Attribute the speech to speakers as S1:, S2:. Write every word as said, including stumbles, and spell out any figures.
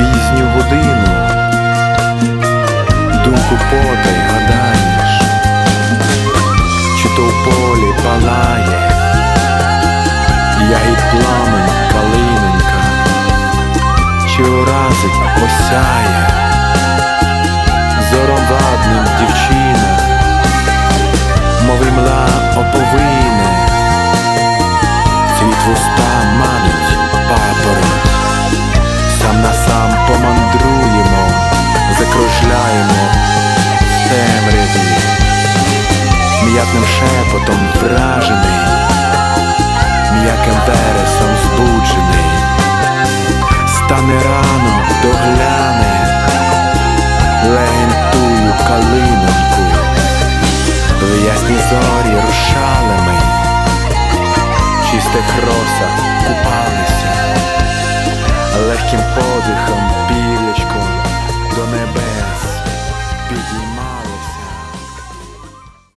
S1: пізню годину, думку потай гадаєш, чи то в полі палає ягід пламень калинонька, чи уразить осяє зором вадним дівчина, мови мла оповине, цвіт вуста манить папороть, сам на сам помандруємо, закружляємо в темряві, м'ятним шепотом вражений, м'яким вересом збуджений. Стане рано, догляне, легень тую калиноньку, в ясні зорі рушали ми, в чистих росах купалися, легким